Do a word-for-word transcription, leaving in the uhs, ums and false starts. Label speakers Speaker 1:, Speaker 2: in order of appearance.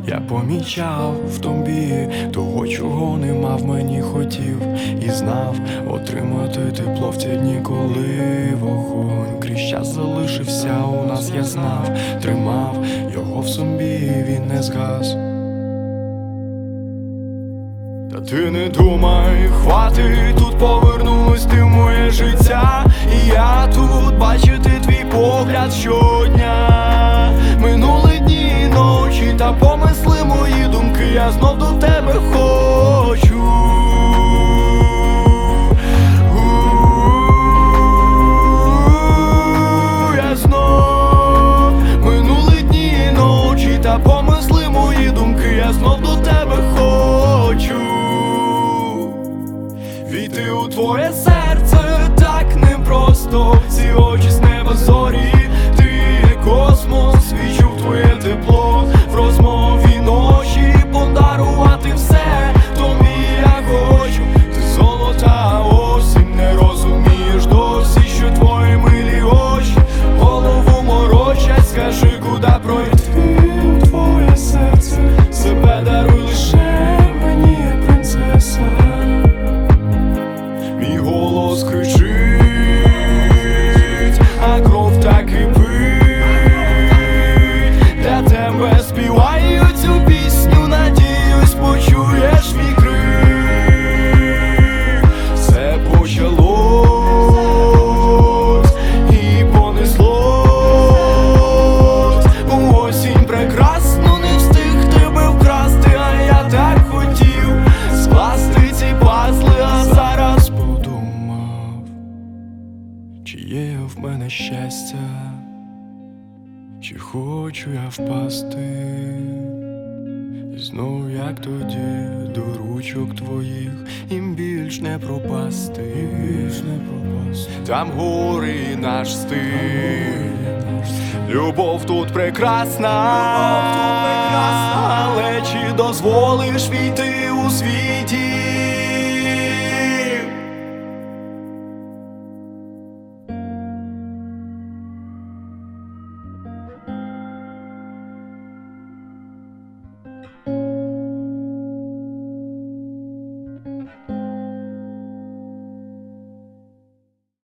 Speaker 1: Я помічав в тобі того, чого нема в мені хотів, і знав отримати тепло в ті дні, коли вогонь крізь час залишився у нас, я знав, тримав його в собі, він не згас. Та ти не думай, хватить, тут повернулась ти в моє життя, і я тут бачити твій погляд щодня. Минули дні і ночі, та помисли мої думки, я знов до тебе хочу. Я знов, минули дні і ночі, та помисли мої думки, я знов до тебе хочу. Війти у твоє серце так непросто, ці очі з неба зорі, ти є космос, відчув твоє тепло в розмові ночі, подарувати все тобі я хочу. Ти золота осінь, не розумієш досі, що твої милі очі голову морочать. Скажи, куди пройти у твоє серце, себе даруй лише мені, як принцеса. Мій голос кричить, а кров так кипить. Для тебе співаю цю пісню, надіюсь, почуєш мій крик. Все почалось і понеслось у осінь прекрасну, не встиг тебе вкрасти, а я так хотів скласти ці пазли, а зараз подумав, чи є в мене щастя, чи хочу я впасти і знов, як тоді, до ручок твоїх, їм більш не пропасти, більш не пропасти. Там гори і наш стиль, любов тут прекрасна, але чи дозволиш війти у світі